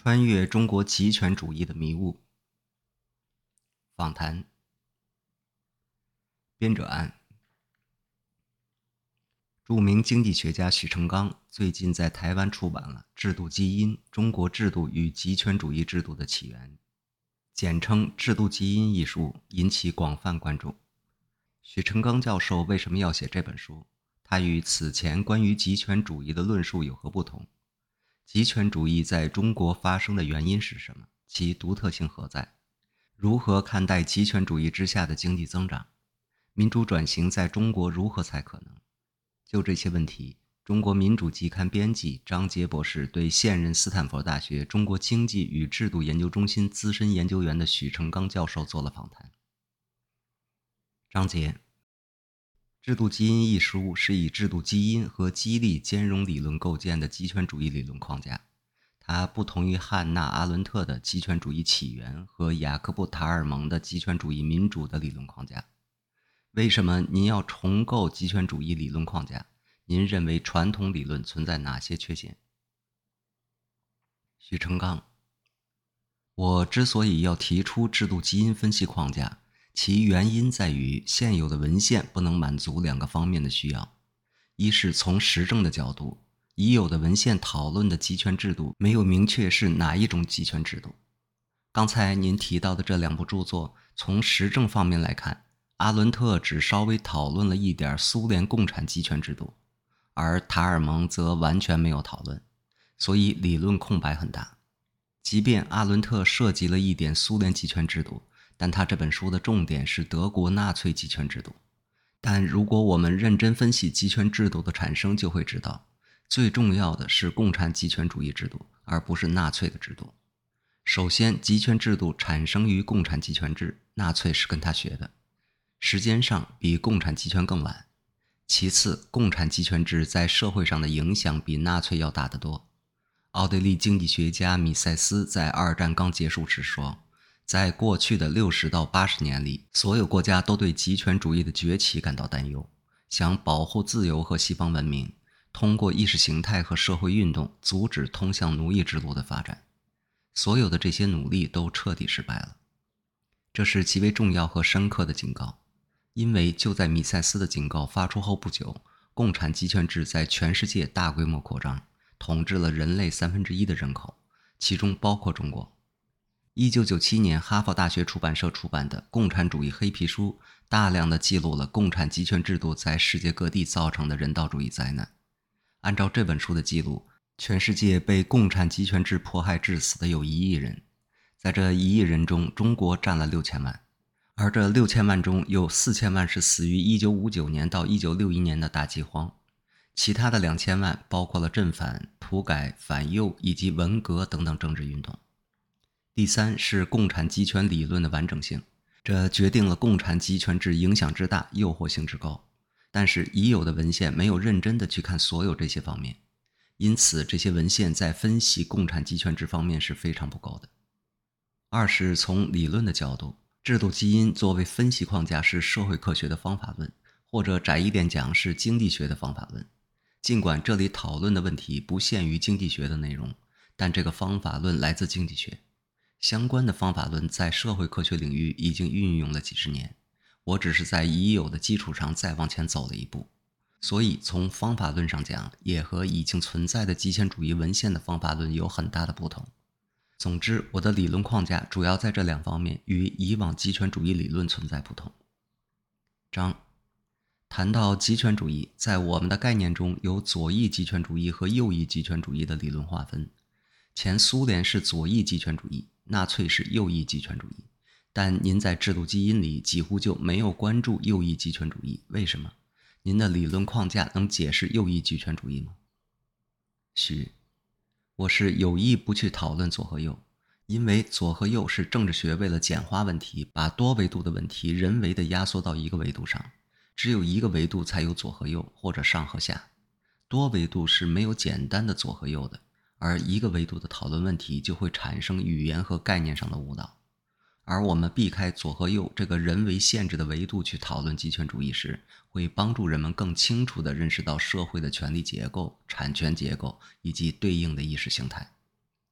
穿越中国极权主义的迷雾。访谈。编者按。著名经济学家许成刚最近在台湾出版了《制度基因：中国制度与极权主义制度的起源》，简称《制度基因》一书，引起广泛关注。许成刚教授为什么要写这本书？他与此前关于极权主义的论述有何不同？极权主义在中国发生的原因是什么？其独特性何在？如何看待极权主义之下的经济增长？民主转型在中国如何才可能？就这些问题，中国民主季刊编辑张杰博士对现任斯坦福大学中国经济与制度研究中心资深研究员的许成刚教授做了访谈。章节：制度基因一书是以制度基因和激励兼容理论构建的极权主义理论框架，它不同于汉娜·阿伦特的极权主义起源和雅各布·塔尔蒙的极权主义民主的理论框架。为什么您要重构极权主义理论框架？您认为传统理论存在哪些缺陷？许成刚：我之所以要提出制度基因分析框架，其原因在于现有的文献不能满足两个方面的需要。一是从实证的角度，已有的文献讨论的极权制度没有明确是哪一种极权制度。刚才您提到的这两部著作，从实证方面来看，阿伦特只稍微讨论了一点苏联共产极权制度，而塔尔蒙则完全没有讨论，所以理论空白很大。即便阿伦特涉及了一点苏联极权制度，但他这本书的重点是德国纳粹极权制度。但如果我们认真分析极权制度的产生，就会知道，最重要的是共产极权主义制度，而不是纳粹的制度。首先，极权制度产生于共产极权制，纳粹是跟他学的，时间上比共产极权更晚。其次，共产极权制在社会上的影响比纳粹要大得多。奥地利经济学家米塞斯在二战刚结束时说，在过去的60到80年里，所有国家都对极权主义的崛起感到担忧，想保护自由和西方文明，通过意识形态和社会运动阻止通向奴役之路的发展。所有的这些努力都彻底失败了。这是极为重要和深刻的警告，因为就在米塞斯的警告发出后不久，共产极权制在全世界大规模扩张，统治了人类1/3的人口，其中包括中国。1997年，哈佛大学出版社出版的《共产主义黑皮书》大量地记录了共产极权制度在世界各地造成的人道主义灾难。按照这本书的记录，全世界被共产极权制迫害致死的有1亿人，在这1亿人中，中国占了6000万，而这6000万中有4000万是死于1959年到1961年的大饥荒，其他的2000万包括了正反、土改、反右以及文革等等政治运动。第三是共产极权理论的完整性，这决定了共产极权制影响之大，诱惑性之高。但是已有的文献没有认真地去看所有这些方面，因此这些文献在分析共产极权制方面是非常不够的。二是从理论的角度，制度基因作为分析框架是社会科学的方法论，或者窄一点讲是经济学的方法论。尽管这里讨论的问题不限于经济学的内容，但这个方法论来自经济学。相关的方法论在社会科学领域已经运用了几十年，我只是在已有的基础上再往前走了一步，所以从方法论上讲，也和已经存在的极权主义文献的方法论有很大的不同。总之，我的理论框架主要在这两方面与以往极权主义理论存在不同。章：谈到极权主义，在我们的概念中有左翼极权主义和右翼极权主义的理论划分。前苏联是左翼极权主义，纳粹是右翼极权主义，但您在制度基因里几乎就没有关注右翼极权主义，为什么？您的理论框架能解释右翼极权主义吗？许：我是有意不去讨论左和右，因为左和右是政治学为了简化问题，把多维度的问题人为地压缩到一个维度上，只有一个维度才有左和右，或者上和下，多维度是没有简单的左和右的，而一个维度的讨论问题就会产生语言和概念上的误导。而我们避开左和右这个人为限制的维度去讨论极权主义时，会帮助人们更清楚地认识到社会的权力结构、产权结构以及对应的意识形态。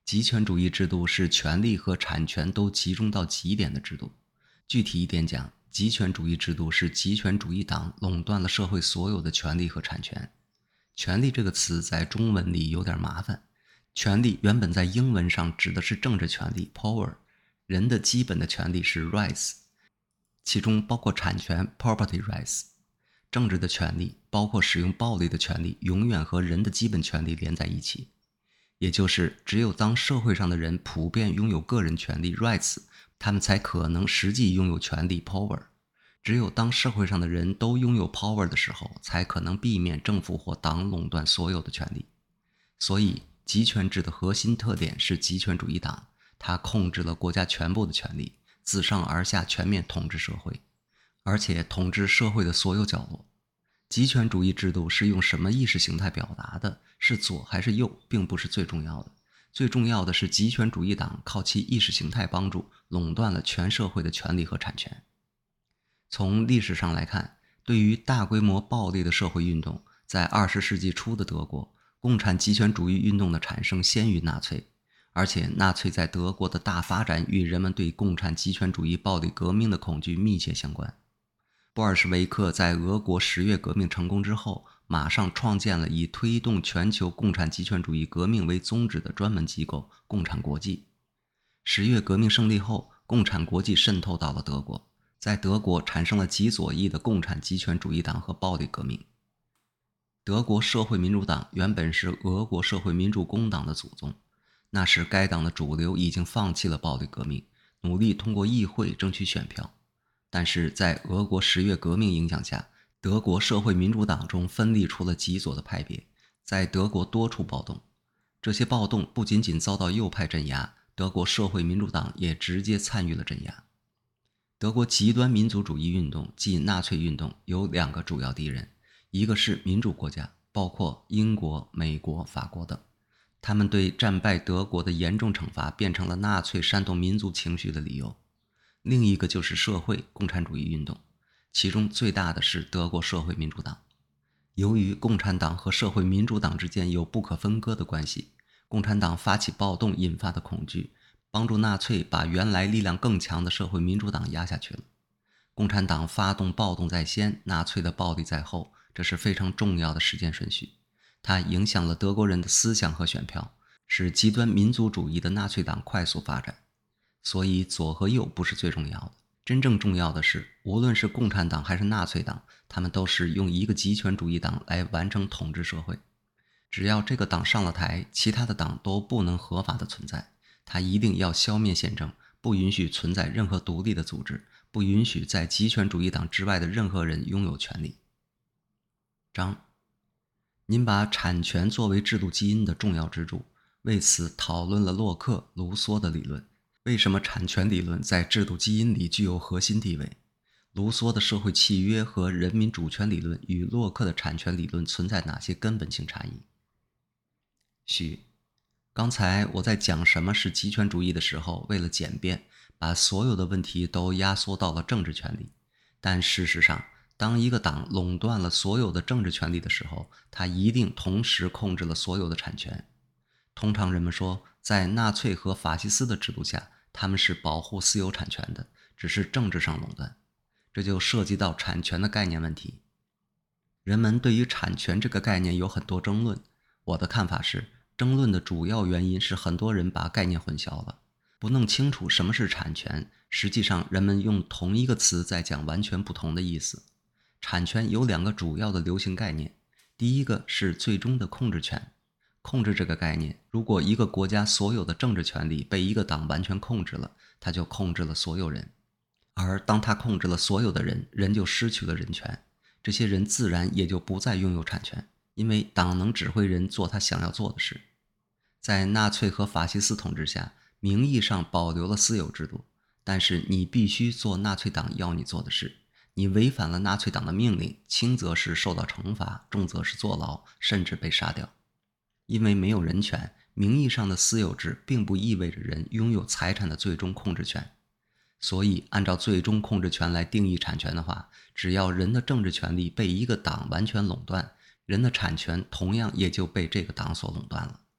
极权主义制度是权力和产权都集中到极点的制度。具体一点讲，极权主义制度是极权主义党垄断了社会所有的权利和产权。权利这个词在中文里有点麻烦，权利原本在英文上指的是政治权利 power， 人的基本的权利是 rights， 其中包括产权 property rights。 政治的权利包括使用暴力的权利，永远和人的基本权利连在一起。也就是只有当社会上的人普遍拥有个人权利 rights， 他们才可能实际拥有权利 power。 只有当社会上的人都拥有 power 的时候，才可能避免政府或党垄断所有的权利。所以极权制的核心特点是极权主义党，它控制了国家全部的权利，自上而下全面统治社会，而且统治社会的所有角落。极权主义制度是用什么意识形态表达的，是左还是右，并不是最重要的。最重要的是极权主义党靠其意识形态帮助垄断了全社会的权利和产权。从历史上来看，对于大规模暴力的社会运动，在20世纪初的德国，共产极权主义运动的产生先于纳粹，而且纳粹在德国的大发展与人们对共产极权主义暴力革命的恐惧密切相关。布尔什维克在俄国10月革命成功之后，马上创建了以推动全球共产极权主义革命为宗旨的专门机构共产国际。10月革命胜利后，共产国际渗透到了德国，在德国产生了极左翼的共产极权主义党和暴力革命。德国社会民主党原本是俄国社会民主工党的祖宗，那时该党的主流已经放弃了暴力革命，努力通过议会争取选票。但是在俄国10月革命影响下，德国社会民主党中分立出了极左的派别，在德国多处暴动。这些暴动不仅仅遭到右派镇压，德国社会民主党也直接参与了镇压。德国极端民族主义运动即纳粹运动有2个主要敌人，一个是民主国家，包括英国、美国、法国等，他们对战败德国的严重惩罚变成了纳粹煽动民族情绪的理由。另一个就是社会共产主义运动，其中最大的是德国社会民主党。由于共产党和社会民主党之间有不可分割的关系，共产党发起暴动引发的恐惧，帮助纳粹把原来力量更强的社会民主党压下去了。共产党发动暴动在先，纳粹的暴力在后，这是非常重要的时间顺序。它影响了德国人的思想和选票，使极端民族主义的纳粹党快速发展。所以左和右不是最重要的，真正重要的是，无论是共产党还是纳粹党，他们都是用一个极权主义党来完成统治社会。只要这个党上了台，其他的党都不能合法的存在。他一定要消灭宪政，不允许存在任何独立的组织，不允许在极权主义党之外的任何人拥有权利。章，您把产权作为制度基因的重要支柱，为此讨论了洛克、卢梭的理论。为什么产权理论在制度基因里具有核心地位？卢梭的社会契约和人民主权理论与洛克的产权理论存在哪些根本性差异？许，刚才我在讲什么是极权主义的时候，为了简便，把所有的问题都压缩到了政治权利。但事实上，当一个党垄断了所有的政治权利的时候，它一定同时控制了所有的产权。通常人们说，在纳粹和法西斯的制度下，他们是保护私有产权的，只是政治上垄断。这就涉及到产权的概念问题。人们对于产权这个概念有很多争论，我的看法是，争论的主要原因是很多人把概念混淆了，不弄清楚什么是产权，实际上人们用同一个词在讲完全不同的意思。产权有2个主要的流行概念，第一个是最终的控制权。控制这个概念，如果一个国家所有的政治权利被一个党完全控制了，他就控制了所有人。而当他控制了所有的人，人就失去了人权，这些人自然也就不再拥有产权，因为党能指挥人做他想要做的事。在纳粹和法西斯统治下，名义上保留了私有制度，但是你必须做纳粹党要你做的事。你违反了纳粹党的命令，轻则是受到惩罚，重则是坐牢，甚至被杀掉。因为没有人权，名义上的私有制并不意味着人拥有财产的最终控制权。所以按照最终控制权来定义产权的话，只要人的政治权利被一个党完全垄断，人的产权同样也就被这个党所垄断了。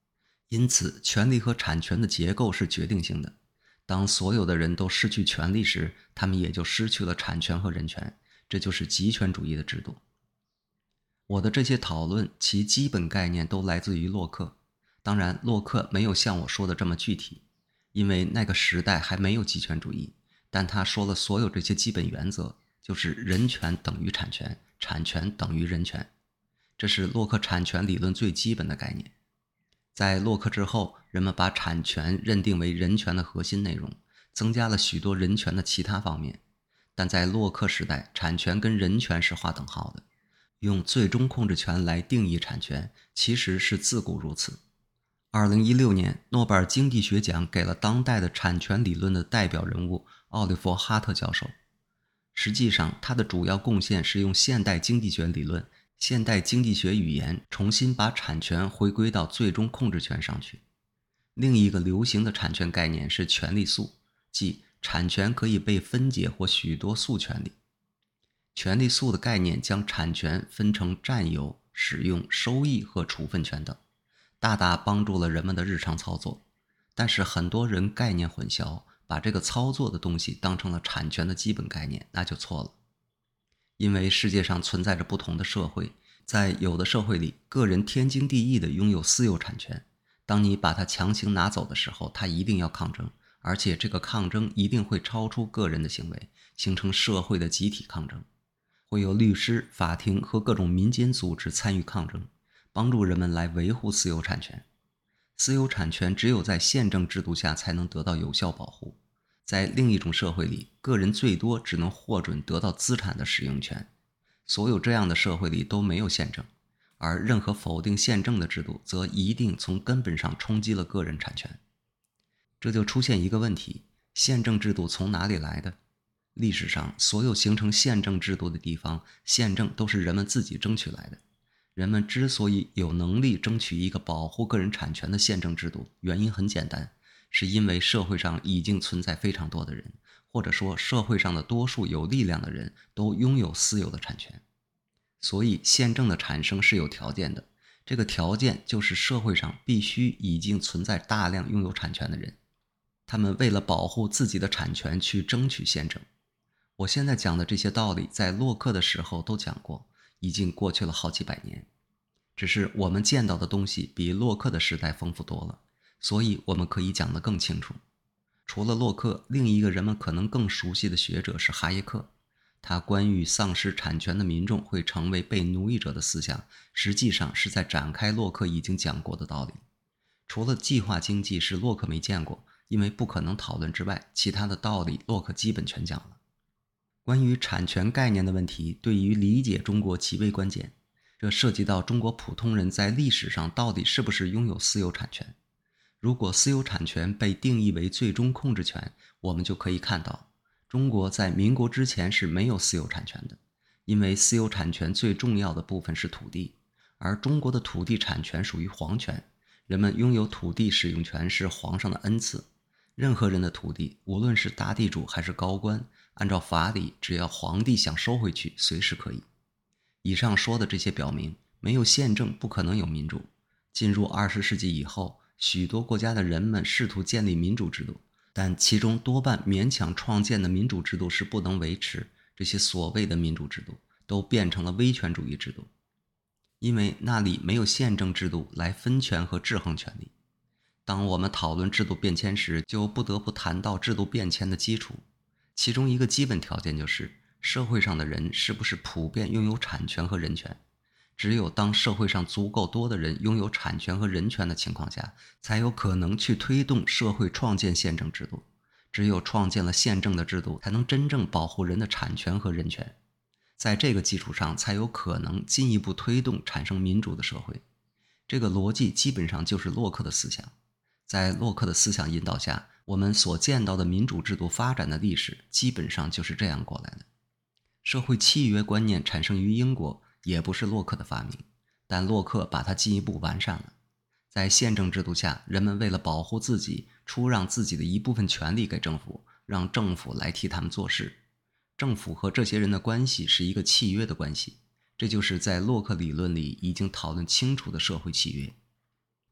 因此，权利和产权的结构是决定性的。当所有的人都失去权利时，他们也就失去了产权和人权，这就是极权主义的制度。我的这些讨论，其基本概念都来自于洛克。当然，洛克没有像我说的这么具体，因为那个时代还没有极权主义，但他说了所有这些基本原则，就是人权等于产权，产权等于人权。这是洛克产权理论最基本的概念。在洛克之后，人们把产权认定为人权的核心内容，增加了许多人权的其他方面。但在洛克时代，产权跟人权是划等号的。用最终控制权来定义产权，其实是自古如此。2016年，诺贝尔经济学奖给了当代的产权理论的代表人物奥利弗·哈特教授。实际上，他的主要贡献是用现代经济学理论、现代经济学语言重新把产权回归到最终控制权上去。另一个流行的产权概念是权利诉，即产权可以被分解或许多诉权利。权利诉的概念将产权分成占有、使用、收益和处分权等，大大帮助了人们的日常操作。但是很多人概念混淆，把这个操作的东西当成了产权的基本概念，那就错了。因为世界上存在着不同的社会，在有的社会里，个人天经地义地拥有私有产权，当你把它强行拿走的时候，他一定要抗争，而且这个抗争一定会超出个人的行为，形成社会的集体抗争。会有律师、法庭和各种民间组织参与抗争，帮助人们来维护私有产权。私有产权只有在宪政制度下才能得到有效保护。在另一种社会里，个人最多只能获准得到资产的使用权。所有这样的社会里都没有宪政，而任何否定宪政的制度则一定从根本上冲击了个人产权。这就出现一个问题：宪政制度从哪里来的？历史上所有形成宪政制度的地方，宪政都是人们自己争取来的。人们之所以有能力争取一个保护个人产权的宪政制度，原因很简单，是因为社会上已经存在非常多的人，或者说社会上的多数有力量的人都拥有私有的产权。所以宪政的产生是有条件的，这个条件就是社会上必须已经存在大量拥有产权的人，他们为了保护自己的产权去争取宪政。我现在讲的这些道理在洛克的时候都讲过，已经过去了好几百年。只是我们见到的东西比洛克的时代丰富多了，所以我们可以讲得更清楚。除了洛克，另一个人们可能更熟悉的学者是哈耶克。他关于丧失产权的民众会成为被奴役者的思想，实际上是在展开洛克已经讲过的道理。除了计划经济是洛克没见过，因为不可能讨论之外，其他的道理洛克基本全讲了。关于产权概念的问题，对于理解中国极为关键。这涉及到中国普通人在历史上到底是不是拥有私有产权。如果私有产权被定义为最终控制权，我们就可以看到，中国在民国之前是没有私有产权的，因为私有产权最重要的部分是土地，而中国的土地产权属于皇权，人们拥有土地使用权是皇上的恩赐。任何人的土地，无论是大地主还是高官，按照法理，只要皇帝想收回去，随时可以。以上说的这些表明，没有宪政不可能有民主。进入20世纪以后，许多国家的人们试图建立民主制度，但其中多半勉强创建的民主制度是不能维持，这些所谓的民主制度都变成了威权主义制度，因为那里没有宪政制度来分权和制衡权力。当我们讨论制度变迁时，就不得不谈到制度变迁的基础，其中一个基本条件就是社会上的人是不是普遍拥有产权和人权。只有当社会上足够多的人拥有产权和人权的情况下，才有可能去推动社会创建宪政制度。只有创建了宪政的制度，才能真正保护人的产权和人权。在这个基础上，才有可能进一步推动产生民主的社会。这个逻辑基本上就是洛克的思想。在洛克的思想引导下，我们所见到的民主制度发展的历史基本上就是这样过来的。社会契约观念产生于英国，也不是洛克的发明，但洛克把它进一步完善了。在宪政制度下，人们为了保护自己，出让自己的一部分权利给政府，让政府来替他们做事。政府和这些人的关系是一个契约的关系，这就是在洛克理论里已经讨论清楚的社会契约。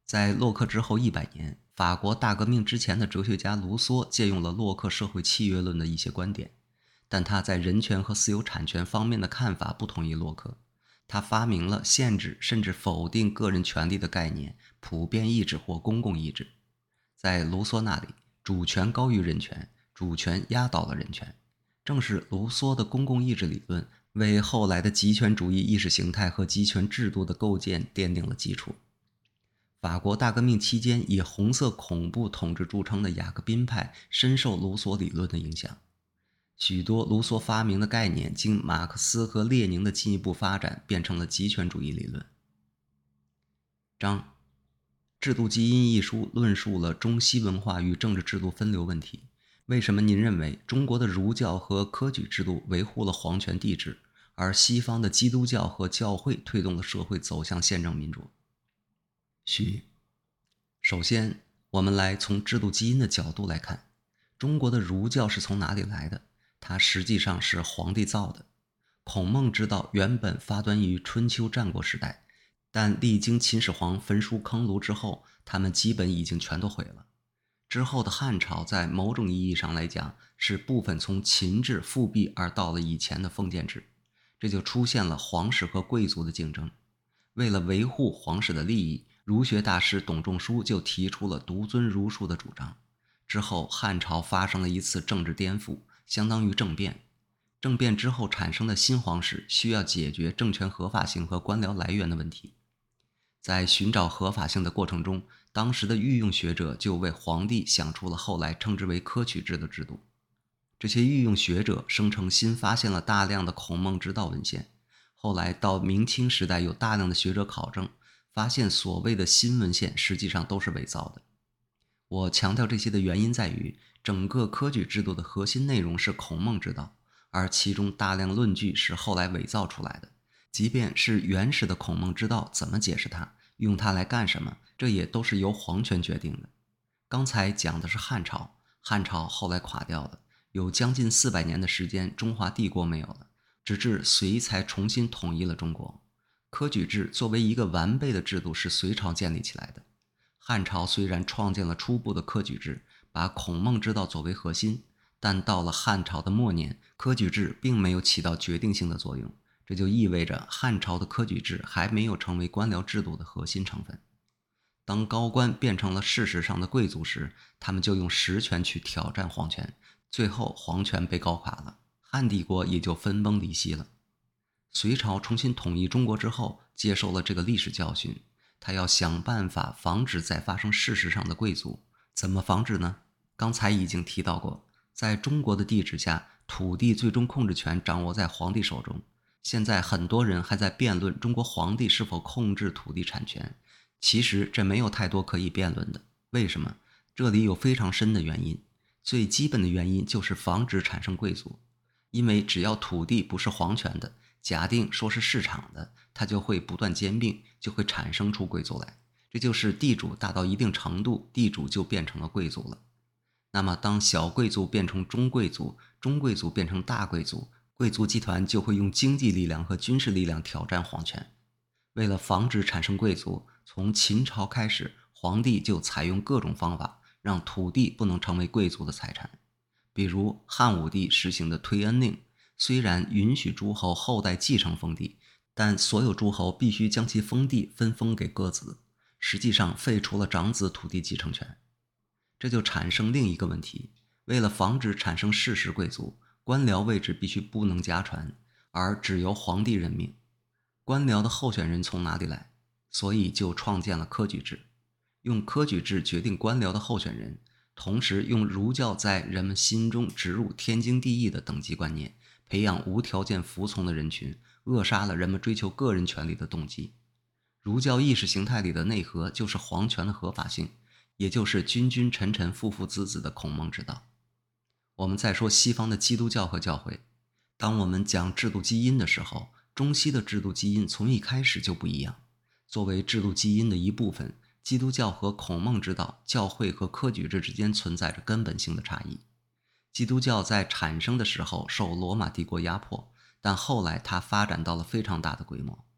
在洛克之后100年，法国大革命之前的哲学家卢梭借用了洛克社会契约论的一些观点，但他在人权和私有产权方面的看法不同于洛克。他发明了限制甚至否定个人权利的概念，普遍意志或公共意志。在卢梭那里，主权高于人权，主权压倒了人权。正是卢梭的公共意志理论，为后来的极权主义意识形态和极权制度的构建奠定了基础。法国大革命期间以红色恐怖统治著称的雅各宾派深受卢梭理论的影响，许多卢梭发明的概念经马克思和列宁的进一步发展变成了极权主义理论。章《制度基因》一书论述了中西文化与政治制度分流问题。为什么您认为中国的儒教和科举制度维护了皇权帝制，而西方的基督教和教会推动了社会走向宪政民主？序。首先，我们来从制度基因的角度来看，中国的儒教是从哪里来的？它实际上是皇帝造的。孔孟之道原本发端于春秋战国时代，但历经秦始皇焚书坑儒之后，他们基本已经全都毁了。之后的汉朝在某种意义上来讲，是部分从秦制复辟而到了以前的封建制，这就出现了皇室和贵族的竞争。为了维护皇室的利益，儒学大师董仲舒就提出了独尊儒术的主张。之后汉朝发生了一次政治颠覆，相当于政变。政变之后产生的新皇室需要解决政权合法性和官僚来源的问题。在寻找合法性的过程中，当时的御用学者就为皇帝想出了后来称之为科举制的制度。这些御用学者声称新发现了大量的孔孟之道文献，后来到明清时代有大量的学者考证，发现所谓的新文献实际上都是伪造的。我强调这些的原因在于，整个科举制度的核心内容是孔孟之道，而其中大量论据是后来伪造出来的。即便是原始的孔孟之道，怎么解释它，用它来干什么，这也都是由皇权决定的。刚才讲的是汉朝，汉朝后来垮掉了，有将近400年的时间，中华帝国没有了，直至隋才重新统一了中国。科举制作为一个完备的制度是隋朝建立起来的。汉朝虽然创建了初步的科举制，把孔孟之道作为核心，但到了汉朝的末年，科举制并没有起到决定性的作用，这就意味着汉朝的科举制还没有成为官僚制度的核心成分。当高官变成了事实上的贵族时，他们就用实权去挑战皇权，最后皇权被搞垮了，汉帝国也就分崩离析了。隋朝重新统一中国之后，接受了这个历史教训，他要想办法防止再发生事实上的贵族。怎么防止呢？刚才已经提到过，在中国的帝制下，土地最终控制权掌握在皇帝手中。现在很多人还在辩论中国皇帝是否控制土地产权，其实这没有太多可以辩论的。为什么？这里有非常深的原因。最基本的原因就是防止产生贵族，因为只要土地不是皇权的，假定说是市场的，它就会不断兼并，就会产生出贵族来。这就是地主大到一定程度，地主就变成了贵族了。那么当小贵族变成中贵族，中贵族变成大贵族，贵族集团就会用经济力量和军事力量挑战皇权。为了防止产生贵族，从秦朝开始，皇帝就采用各种方法，让土地不能成为贵族的财产。比如汉武帝实行的推恩令，虽然允许诸侯后代继承封地，但所有诸侯必须将其封地分封给各子，实际上废除了长子土地继承权。这就产生另一个问题，为了防止产生世袭贵族，官僚位置必须不能家传，而只由皇帝任命。官僚的候选人从哪里来？所以就创建了科举制，用科举制决定官僚的候选人，同时用儒教在人们心中植入天经地义的等级观念，培养无条件服从的人群，扼杀了人们追求个人权利的动机。儒教意识形态里的内核就是皇权的合法性，也就是君君臣臣父父子子的孔孟之道。我们再说西方的基督教和教会，当我们讲制度基因的时候，中西的制度基因从一开始就不一样。作为制度基因的一部分，基督教和孔孟之道、教会和科举制之间存在着根本性的差异。基督教在产生的时候受罗马帝国压迫，但后来它发展到了非常大的规模。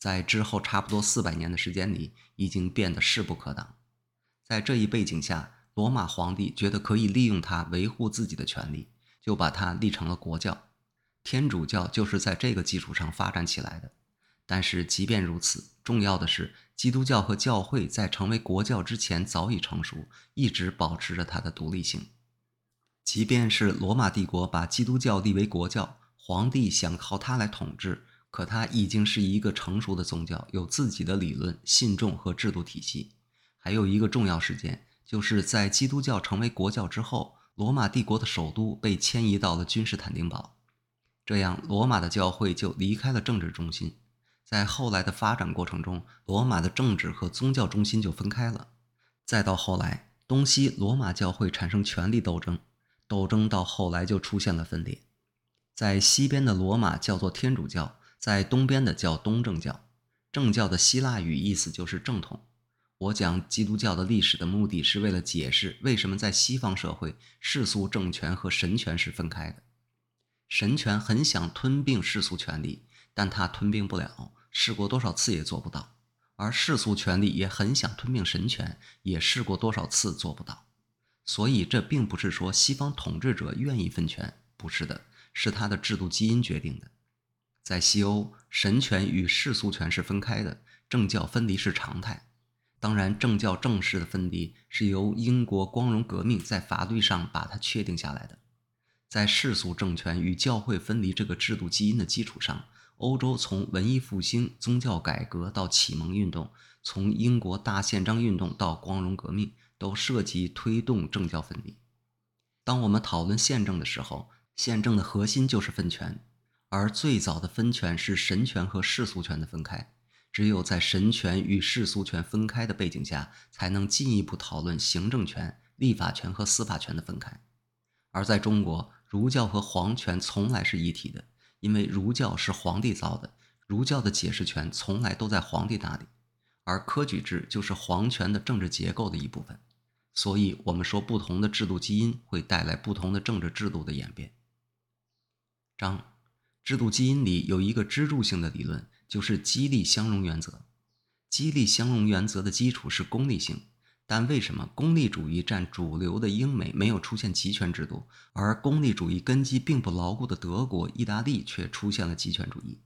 在之后差不多400年的时间里，已经变得势不可挡。在这一背景下，罗马皇帝觉得可以利用它维护自己的权利，就把它立成了国教。天主教就是在这个基础上发展起来的。但是即便如此，重要的是，基督教和教会在成为国教之前早已成熟，一直保持着它的独立性。即便是罗马帝国把基督教立为国教，皇帝想靠它来统治，可它已经是一个成熟的宗教，有自己的理论、信众和制度体系。还有一个重要事件，就是在基督教成为国教之后，罗马帝国的首都被迁移到了君士坦丁堡。这样，罗马的教会就离开了政治中心。在后来的发展过程中，罗马的政治和宗教中心就分开了。再到后来，东西罗马教会产生权力斗争，斗争到后来就出现了分裂。在西边的罗马叫做天主教，在东边的叫东正教。正教的希腊语意思就是正统。我讲基督教的历史的目的是为了解释为什么在西方社会，世俗政权和神权是分开的。神权很想吞并世俗权力，但他吞并不了，试过多少次也做不到。而世俗权力也很想吞并神权，也试过多少次做不到。所以这并不是说西方统治者愿意分权，不是的，是他的制度基因决定的。在西欧，神权与世俗权是分开的，政教分离是常态。当然，政教正式的分离是由英国光荣革命在法律上把它确定下来的。在世俗政权与教会分离这个制度基因的基础上，欧洲从文艺复兴、宗教改革到启蒙运动，从英国大宪章运动到光荣革命，都涉及推动政教分离。当我们讨论宪政的时候，宪政的核心就是分权，而最早的分权是神权和世俗权的分开。只有在神权与世俗权分开的背景下，才能进一步讨论行政权、立法权和司法权的分开。而在中国，儒教和皇权从来是一体的，因为儒教是皇帝造的，儒教的解释权从来都在皇帝那里，而科举制就是皇权的政治结构的一部分。所以我们说不同的制度基因会带来不同的政治制度的演变。章，制度基因里有一个支柱性的理论，就是激励相容原则。激励相容原则的基础是功利性，但为什么功利主义占主流的英美没有出现集权制度，而功利主义根基并不牢固的德国、意大利却出现了集权主义？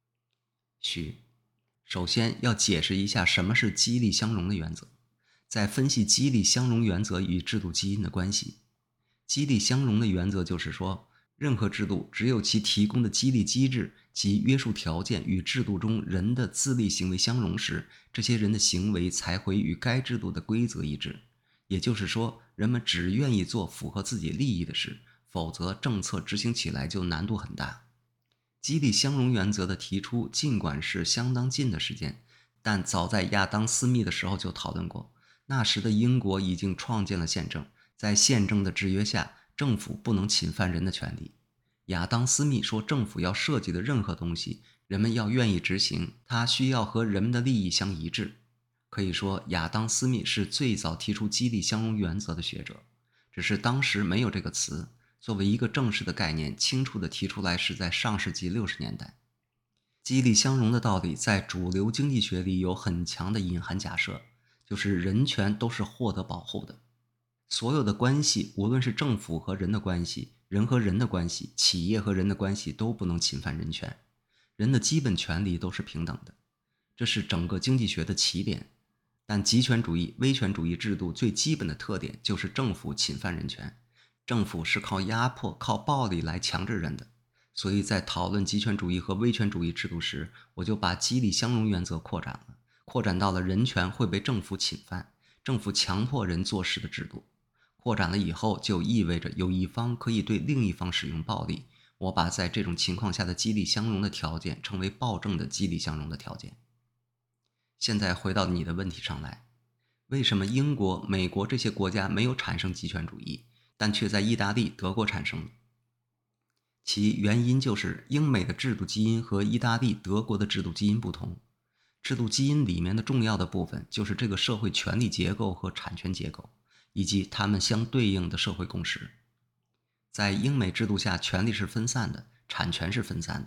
首先要解释一下什么是激励相容的原则，再分析激励相容原则与制度基因的关系。激励相容的原则就是说，任何制度只有其提供的激励机制及约束条件与制度中人的自利行为相容时，这些人的行为才会与该制度的规则一致。也就是说，人们只愿意做符合自己利益的事，否则政策执行起来就难度很大。激励相容原则的提出尽管是相当近的时间，但早在亚当·斯密的时候就讨论过。那时的英国已经创建了宪政，在宪政的制约下，政府不能侵犯人的权利。亚当·斯密说，政府要设计的任何东西，人们要愿意执行，它需要和人们的利益相一致。可以说，亚当·斯密是最早提出激励相容原则的学者，只是当时没有这个词，作为一个正式的概念，清楚地提出来是在上世纪60年代。激励相容的道理在主流经济学里有很强的隐含假设，就是人权都是获得保护的。所有的关系，无论是政府和人的关系、人和人的关系、企业和人的关系，都不能侵犯人权。人的基本权利都是平等的，这是整个经济学的起点。但极权主义、威权主义制度最基本的特点就是政府侵犯人权，政府是靠压迫、靠暴力来强制人的。所以在讨论极权主义和威权主义制度时，我就把激励相容原则扩展到了人权会被政府侵犯、政府强迫人做事的制度。扩展了以后，就意味着有一方可以对另一方使用暴力。我把在这种情况下的激励相容的条件称为暴政的激励相容的条件。现在回到你的问题上来，为什么英国、美国这些国家没有产生极权主义，但却在意大利、德国产生了？其原因就是英美的制度基因和意大利、德国的制度基因不同。制度基因里面的重要的部分就是这个社会权力结构和产权结构，以及它们相对应的社会共识。在英美制度下，权力是分散的，产权是分散的；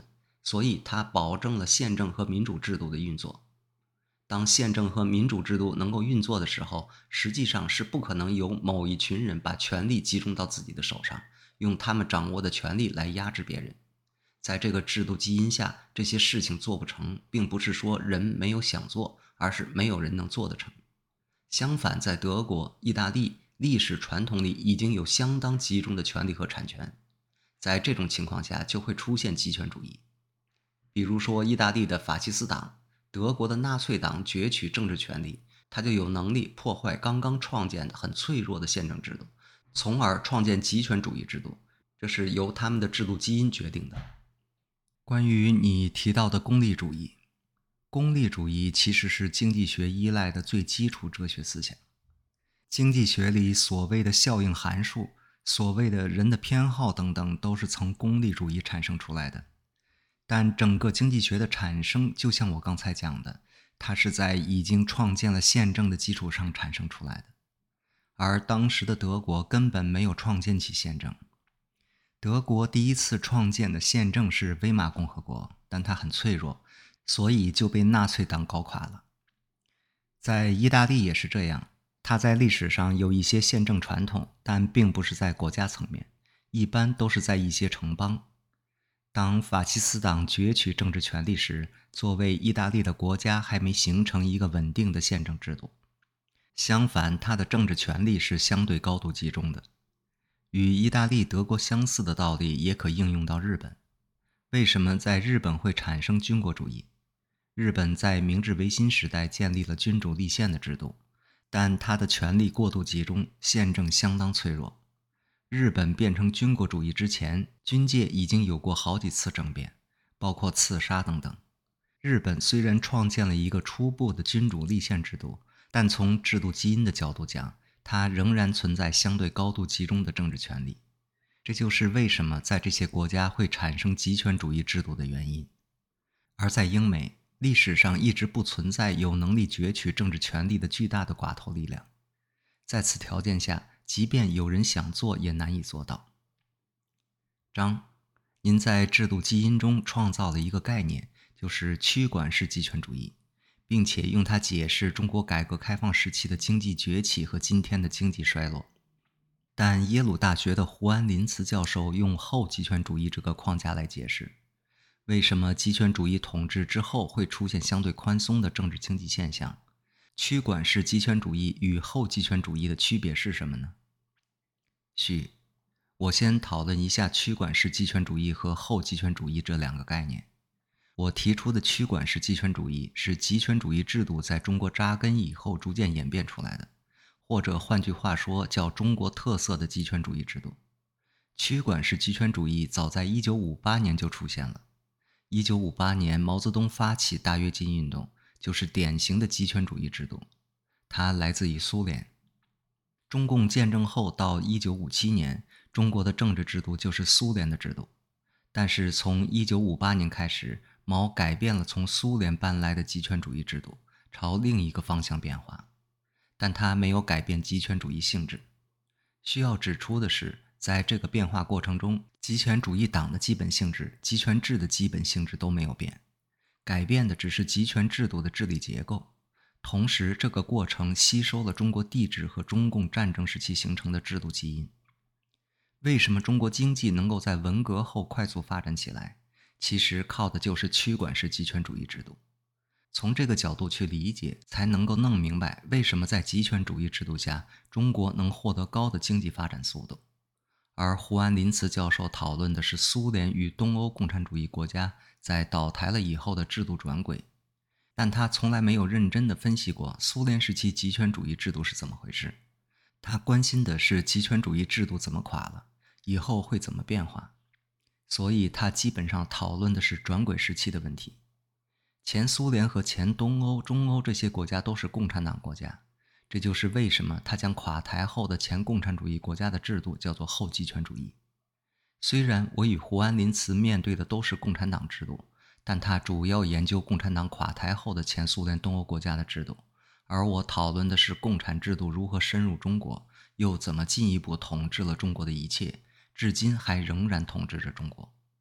所以它保证了宪政和民主制度的运作。当宪政和民主制度能够运作的时候，实际上是不可能由某一群人把权力集中到自己的手上，用他们掌握的权力来压制别人。在这个制度基因下，这些事情做不成，并不是说人没有想做，而是没有人能做得成。相反，在德国、意大利，历史传统里已经有相当集中的权力和产权，在这种情况下就会出现极权主义。比如说意大利的法西斯党，德国的纳粹党攫取政治权力，他就有能力破坏刚刚创建的很脆弱的宪政制度，从而创建极权主义制度，这是由他们的制度基因决定的。关于你提到的功利主义，功利主义其实是经济学依赖的最基础哲学思想。经济学里所谓的效应函数，所谓的人的偏好等等，都是从功利主义产生出来的。但整个经济学的产生，就像我刚才讲的，它是在已经创建了宪政的基础上产生出来的。而当时的德国根本没有创建起宪政。德国第一次创建的宪政是威玛共和国，但它很脆弱，所以就被纳粹党搞垮了。在意大利也是这样，它在历史上有一些宪政传统，但并不是在国家层面，一般都是在一些城邦。当法西斯党攫取政治权力时，作为意大利的国家还没形成一个稳定的宪政制度。相反，它的政治权力是相对高度集中的。与意大利、德国相似的道理也可应用到日本。为什么在日本会产生军国主义？日本在明治维新时代建立了君主立宪的制度，但它的权力过度集中，宪政相当脆弱。日本变成军国主义之前，军界已经有过好几次政变，包括刺杀等等。日本虽然创建了一个初步的君主立宪制度，但从制度基因的角度讲，它仍然存在相对高度集中的政治权力。这就是为什么在这些国家会产生极权主义制度的原因。而在英美，历史上一直不存在有能力攫取政治权力的巨大的寡头力量。在此条件下，即便有人想做，也难以做到。张，您在制度基因中创造了一个概念，就是区管式极权主义，并且用它解释中国改革开放时期的经济崛起和今天的经济衰落。但耶鲁大学的胡安·林茨教授用后极权主义这个框架来解释，为什么极权主义统治之后会出现相对宽松的政治经济现象？区管式极权主义与后极权主义的区别是什么呢？序，我先讨论一下区管式极权主义和后极权主义这两个概念。我提出的区管式极权主义是极权主义制度在中国扎根以后逐渐演变出来的，或者换句话说叫中国特色的极权主义制度。区管式极权主义早在1958年就出现了。1958年毛泽东发起大跃进运动，就是典型的极权主义制度，它来自于苏联。中共建政后到1957年，中国的政治制度就是苏联的制度。但是从1958年开始，毛改变了从苏联搬来的极权主义制度，朝另一个方向变化。但他没有改变极权主义性质。需要指出的是，在这个变化过程中，极权主义党的基本性质、极权制的基本性质都没有变，改变的只是极权制度的治理结构。同时，这个过程吸收了中国帝制和中共战争时期形成的制度基因。为什么中国经济能够在文革后快速发展起来？其实靠的就是区管式极权主义制度。从这个角度去理解，才能够弄明白为什么在极权主义制度下，中国能获得高的经济发展速度。而胡安·林茨教授讨论的是苏联与东欧共产主义国家在倒台了以后的制度转轨，但他从来没有认真地分析过苏联时期极权主义制度是怎么回事。他关心的是极权主义制度怎么垮了，以后会怎么变化。所以他基本上讨论的是转轨时期的问题。前苏联和前东欧、中欧这些国家都是共产党国家，这就是为什么他将垮台后的前共产主义国家的制度叫做后极权主义。虽然我与胡安·林茨面对的都是共产党制度，但他主要研究共产党垮台后的前苏联、东欧国家的制度，而我讨论的是共产制度如何深入中国，又怎么进一步统治了中国的一切，至今还仍然统治着中国。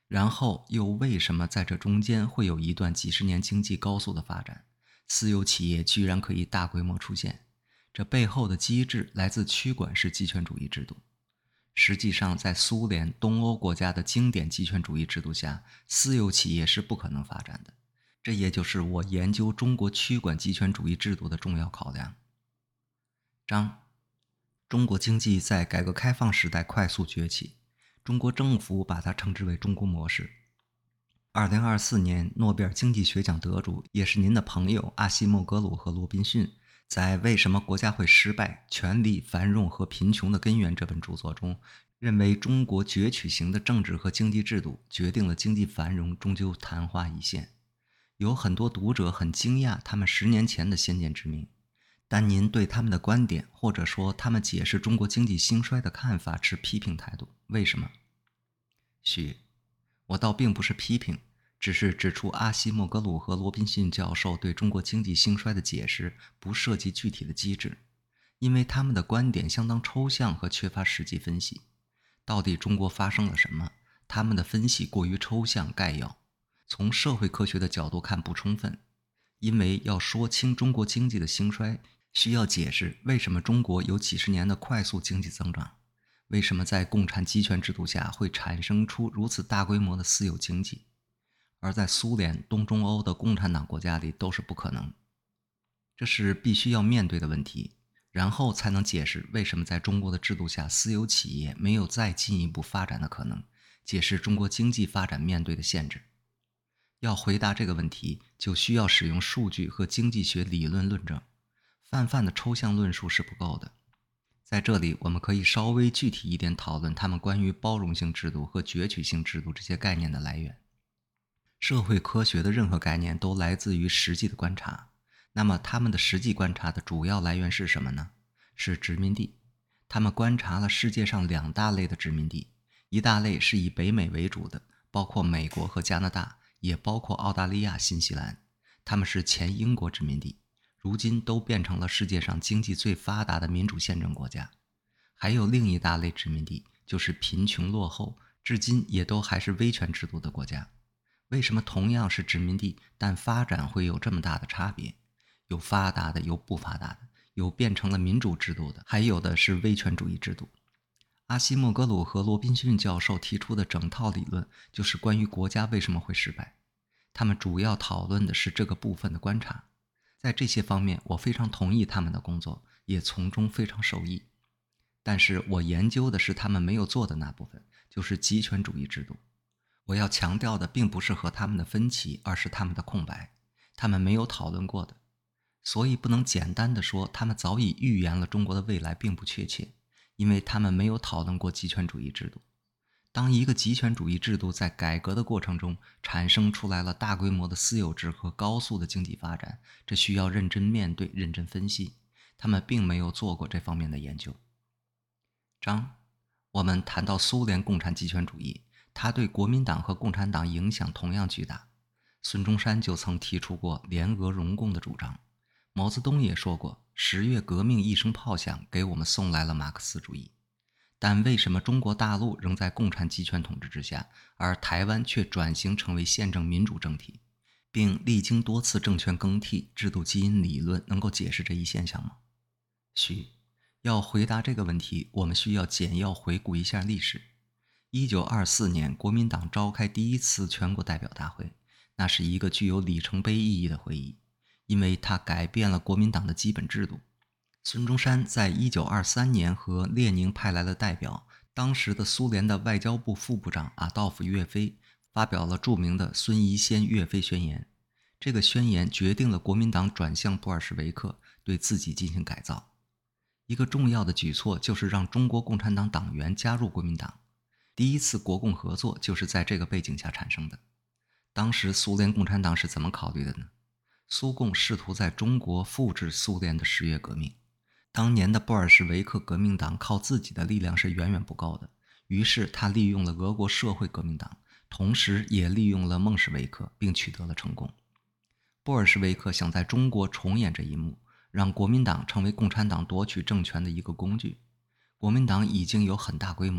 然后又为什么在这中间会有一段几十年经济高速的发展，私有企业居然可以大规模出现？这背后的机制来自区管式极权主义制度。实际上，在苏联、东欧国家的经典极权主义制度下，私有企业是不可能发展的。这也就是我研究中国区管极权主义制度的重要考量。章：中国经济在改革开放时代快速崛起，中国政府把它称之为中国模式。2024年诺贝尔经济学奖得主，也是您的朋友阿西莫格鲁和罗宾逊，在《为什么国家会失败：权力、繁荣和贫穷的根源》这本著作中，认为中国攫取型的政治和经济制度决定了经济繁荣终究昙花一现。有很多读者很惊讶他们10年前的先见之明，但您对他们的观点，或者说他们解释中国经济兴衰的看法持批评态度，为什么？许：我倒并不是批评，只是指出阿西莫格鲁和罗宾逊教授对中国经济兴衰的解释不涉及具体的机制，因为他们的观点相当抽象和缺乏实际分析。到底中国发生了什么？他们的分析过于抽象概要，从社会科学的角度看不充分。因为要说清中国经济的兴衰，需要解释为什么中国有几十年的快速经济增长，为什么在共产集权制度下会产生出如此大规模的私有经济，而在苏联、东中欧的共产党国家里都是不可能。这是必须要面对的问题，然后才能解释为什么在中国的制度下私有企业没有再进一步发展的可能，解释中国经济发展面对的限制。要回答这个问题，就需要使用数据和经济学理论论证，泛泛的抽象论述是不够的。在这里，我们可以稍微具体一点讨论他们关于包容性制度和攫取性制度这些概念的来源。社会科学的任何概念都来自于实际的观察，那么他们的实际观察的主要来源是什么呢？是殖民地。他们观察了世界上2大类的殖民地，一大类是以北美为主的，包括美国和加拿大，也包括澳大利亚、新西兰，他们是前英国殖民地，如今都变成了世界上经济最发达的民主宪政国家。还有另一大类殖民地，就是贫穷落后，至今也都还是威权制度的国家。为什么同样是殖民地，但发展会有这么大的差别？有发达的，有不发达的，有变成了民主制度的，还有的是威权主义制度。阿西莫格鲁和罗宾逊教授提出的整套理论就是关于国家为什么会失败，他们主要讨论的是这个部分的观察。在这些方面，我非常同意他们的工作，也从中非常受益。但是我研究的是他们没有做的那部分，就是极权主义制度。我要强调的并不是和他们的分歧，而是他们的空白，他们没有讨论过的。所以不能简单的说他们早已预言了中国的未来并不确切，因为他们没有讨论过极权主义制度。当一个极权主义制度在改革的过程中产生出来了大规模的私有制和高速的经济发展，这需要认真面对、认真分析。他们并没有做过这方面的研究。章：我们谈到苏联共产极权主义，它对国民党和共产党影响同样巨大。孙中山就曾提出过联俄容共的主张，毛泽东也说过10月革命一声炮响给我们送来了马克思主义。但为什么中国大陆仍在共产集权统治之下，而台湾却转型成为宪政民主政体，并历经多次政权更替？制度基因理论能够解释这一现象吗？许：要回答这个问题，我们需要简要回顾一下历史。1924年，国民党召开第1次全国代表大会，那是一个具有里程碑意义的会议，因为它改变了国民党的基本制度。孙中山在1923年和列宁派来了代表，当时的苏联的外交部副部长阿道夫·岳飞发表了著名的孙逸仙岳飞宣言。这个宣言决定了国民党转向布尔什维克，对自己进行改造。一个重要的举措就是让中国共产党党员加入国民党。第1次国共合作就是在这个背景下产生的。当时苏联共产党是怎么考虑的呢？苏共试图在中国复制苏联的10月革命。当年的布尔什维克革命党靠自己的力量是远远不够的，于是他利用了俄国社会革命党，同时也利用了孟什维克，并取得了成功。布尔什维克想在中国重演这一幕，让国民党成为共产党夺取政权的一个工具。国民党已经有很大规模，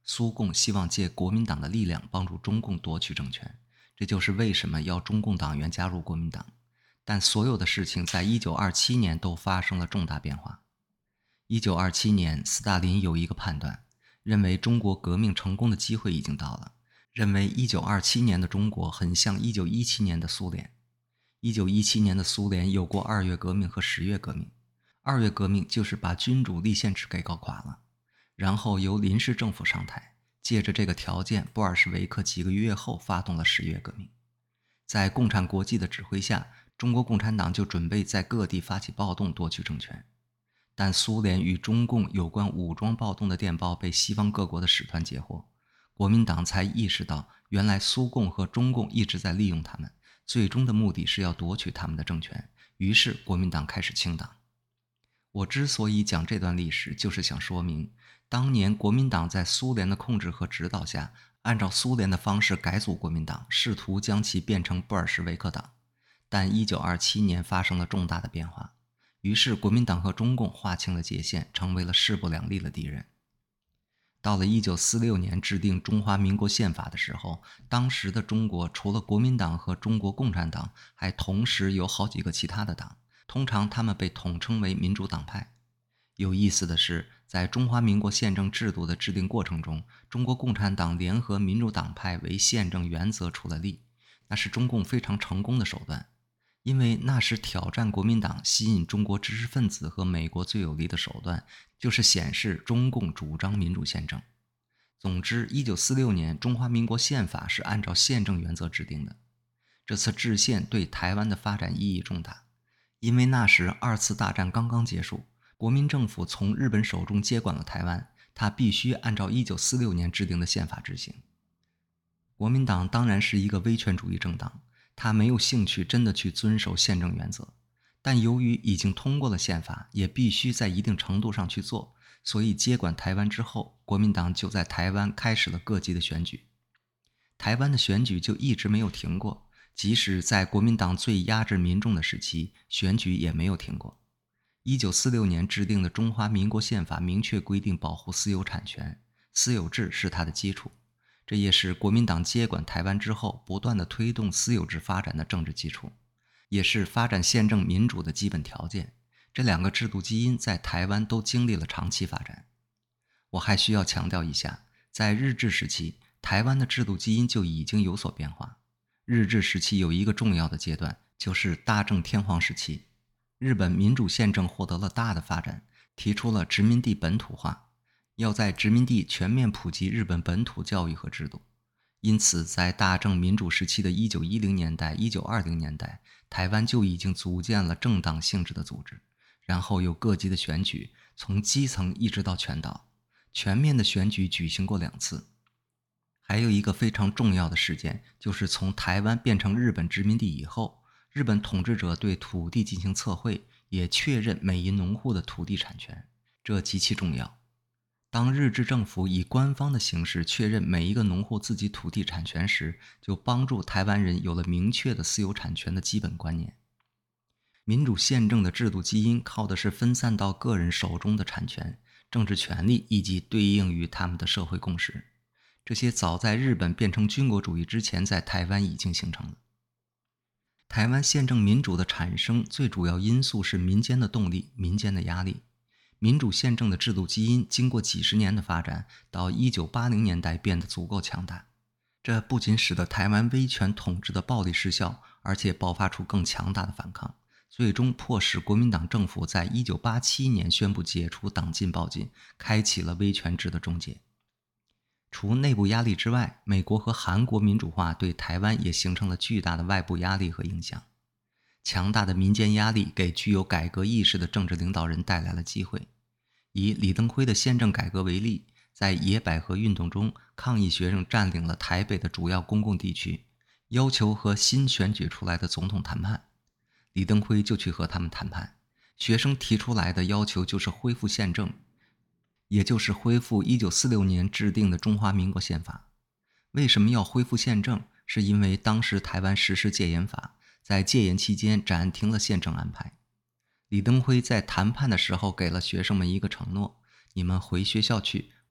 苏共希望借国民党的力量帮助中共夺取政权，这就是为什么要中共党员加入国民党。但所有的事情在1927年都发生了重大变化。1927年，斯大林有一个判断，认为中国革命成功的机会已经到了，认为1927年的中国很像1917年的苏联。1917年的苏联有过2月革命和10月革命，2月革命就是把君主立宪制给搞垮了，然后由临时政府上台，借着这个条件，布尔什维克几个月后发动了10月革命。在共产国际的指挥下，中国共产党就准备在各地发起暴动夺取政权。但苏联与中共有关武装暴动的电报被西方各国的使团截获，国民党才意识到原来苏共和中共一直在利用他们，最终的目的是要夺取他们的政权，于是国民党开始清党。我之所以讲这段历史，就是想说明当年国民党在苏联的控制和指导下，按照苏联的方式改组国民党，试图将其变成布尔什维克党。但1927年发生了重大的变化，于是国民党和中共划清了界限，成为了势不两立的敌人。到了1946年制定中华民国宪法的时候，当时的中国除了国民党和中国共产党，还同时有好几个其他的党，通常他们被统称为民主党派。有意思的是，在中华民国宪政制度的制定过程中，中国共产党联合民主党派为宪政原则出了力，那是中共非常成功的手段。因为那时挑战国民党、吸引中国知识分子和美国最有力的手段，就是显示中共主张民主宪政。总之，1946年中华民国宪法是按照宪政原则制定的。这次制宪对台湾的发展意义重大，因为那时2次大战刚刚结束，国民政府从日本手中接管了台湾，他必须按照1946年制定的宪法执行。国民党当然是一个威权主义政党，他没有兴趣真的去遵守宪政原则，但由于已经通过了宪法，也必须在一定程度上去做，所以接管台湾之后，国民党就在台湾开始了各级的选举。台湾的选举就一直没有停过，即使在国民党最压制民众的时期，选举也没有停过。1946年制定的中华民国宪法明确规定保护私有产权，私有制是它的基础，这也是国民党接管台湾之后不断的推动私有制发展的政治基础，也是发展宪政民主的基本条件。这2个制度基因在台湾都经历了长期发展。我还需要强调一下，在日治时期，台湾的制度基因就已经有所变化。日治时期有一个重要的阶段，就是大正天皇时期，日本民主宪政获得了大的发展，提出了殖民地本土化，要在殖民地全面普及日本本土教育和制度。因此在大正民主时期的1910年代、1920年代，台湾就已经组建了政党性质的组织，然后有各级的选举，从基层一直到全岛，全面的选举举行过2次。还有一个非常重要的事件，就是从台湾变成日本殖民地以后，日本统治者对土地进行测绘，也确认每一农户的土地产权，这极其重要。当日治政府以官方的形式确认每一个农户自己土地产权时，就帮助台湾人有了明确的私有产权的基本观念。民主宪政的制度基因靠的是分散到个人手中的产权、政治权利以及对应于他们的社会共识。这些早在日本变成军国主义之前，在台湾已经形成了。台湾宪政民主的产生最主要因素是民间的动力、民间的压力。民主宪政的制度基因经过几十年的发展，到1980年代变得足够强大。这不仅使得台湾威权统治的暴力失效，而且爆发出更强大的反抗，最终迫使国民党政府在1987年宣布解除党禁报禁，开启了威权制的终结。除内部压力之外，美国和韩国民主化对台湾也形成了巨大的外部压力和影响。强大的民间压力给具有改革意识的政治领导人带来了机会。以李登辉的宪政改革为例，在野百合运动中，抗议学生占领了台北的主要公共地区，要求和新选举出来的总统谈判。李登辉就去和他们谈判，学生提出来的要求就是恢复宪政，也就是恢复1946年制定的中华民国宪法。为什么要恢复宪政？是因为当时台湾实施戒严法，在戒严期间暂停了宪政安排。李登辉在谈判的时候给了学生们一个承诺，你们回学校去，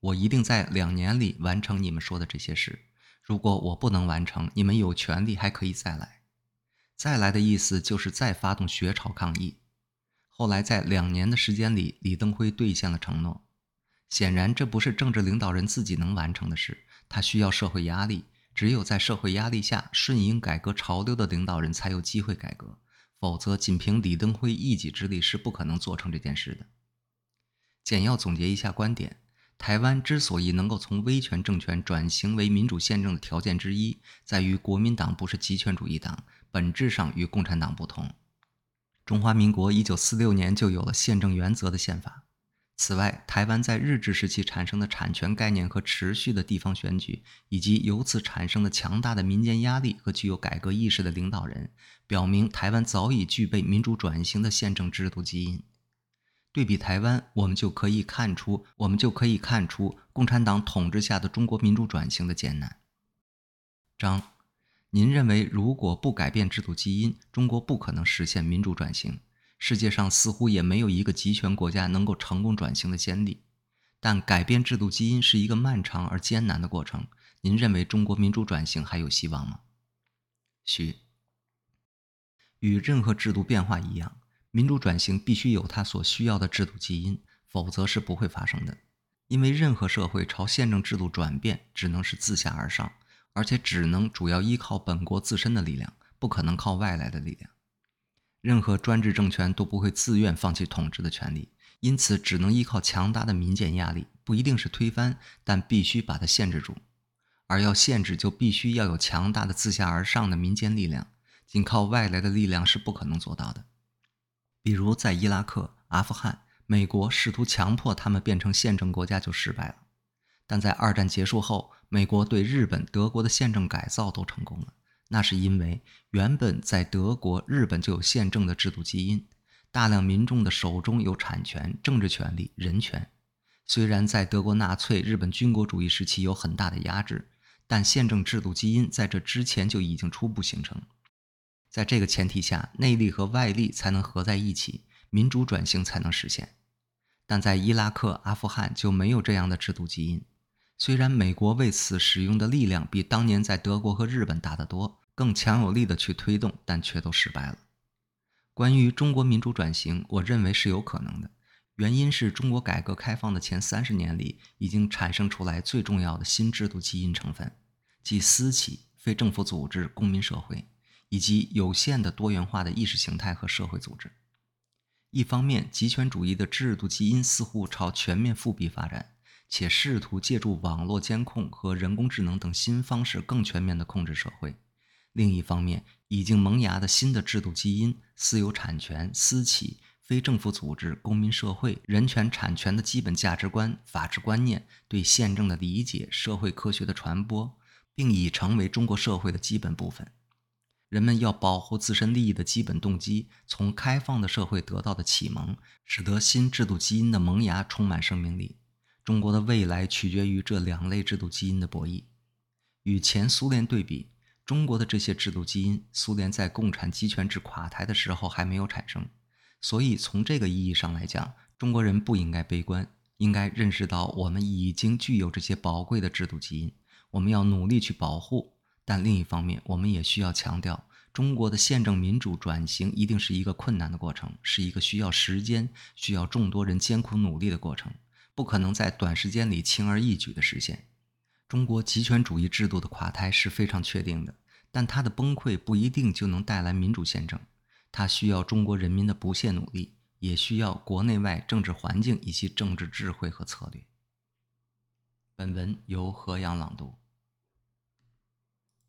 我一定在2年里完成你们说的这些事。如果我不能完成，你们有权利还可以再来。再来的意思就是再发动学潮抗议。后来在2年的时间里，李登辉兑现了承诺。显然这不是政治领导人自己能完成的事，他需要社会压力，只有在社会压力下顺应改革潮流的领导人才有机会改革，否则仅凭李登辉一己之力是不可能做成这件事的。简要总结一下观点，台湾之所以能够从威权政权转型为民主宪政的条件之一，在于国民党不是极权主义党，本质上与共产党不同。中华民国1946年就有了宪政原则的宪法。此外，台湾在日治时期产生的产权概念和持续的地方选举，以及由此产生的强大的民间压力和具有改革意识的领导人，表明台湾早已具备民主转型的宪政制度基因。对比台湾，我们就可以看出共产党统治下的中国民主转型的艰难。张，您认为如果不改变制度基因，中国不可能实现民主转型？世界上似乎也没有一个集权国家能够成功转型的先例，但改变制度基因是一个漫长而艰难的过程。您认为中国民主转型还有希望吗？徐，与任何制度变化一样，民主转型必须有它所需要的制度基因，否则是不会发生的。因为任何社会朝宪政制度转变只能是自下而上，而且只能主要依靠本国自身的力量，不可能靠外来的力量。任何专制政权都不会自愿放弃统治的权利，因此只能依靠强大的民间压力，不一定是推翻，但必须把它限制住。而要限制，就必须要有强大的自下而上的民间力量，仅靠外来的力量是不可能做到的。比如在伊拉克、阿富汗，美国试图强迫他们变成宪政国家就失败了。但在二战结束后，美国对日本、德国的宪政改造都成功了。那是因为原本在德国、日本就有宪政的制度基因，大量民众的手中有产权、政治权利、人权。虽然在德国纳粹、日本军国主义时期有很大的压制，但宪政制度基因在这之前就已经初步形成。在这个前提下，内力和外力才能合在一起，民主转型才能实现。但在伊拉克、阿富汗就没有这样的制度基因。虽然美国为此使用的力量比当年在德国和日本大得多，更强有力的去推动，但却都失败了。关于中国民主转型，我认为是有可能的，原因是中国改革开放的前30年里已经产生出来最重要的新制度基因成分，即私企、非政府组织、公民社会，以及有限的多元化的意识形态和社会组织。一方面，极权主义的制度基因似乎朝全面复辟发展，且试图借助网络监控和人工智能等新方式更全面地控制社会。另一方面，已经萌芽的新的制度基因，私有产权、私企、非政府组织、公民社会、人权产权的基本价值观、法治观念、对宪政的理解、社会科学的传播，并已成为中国社会的基本部分。人们要保护自身利益的基本动机，从开放的社会得到的启蒙，使得新制度基因的萌芽充满生命力。中国的未来取决于这2类制度基因的博弈。与前苏联对比，中国的这些制度基因，苏联在共产集权制垮台的时候还没有产生。所以从这个意义上来讲，中国人不应该悲观，应该认识到我们已经具有这些宝贵的制度基因，我们要努力去保护。但另一方面，我们也需要强调，中国的宪政民主转型一定是一个困难的过程，是一个需要时间、需要众多人艰苦努力的过程，不可能在短时间里轻而易举地实现。中国极权主义制度的垮台是非常确定的，但它的崩溃不一定就能带来民主宪政，它需要中国人民的不懈努力，也需要国内外政治环境以及政治智慧和策略。本文由何阳朗读。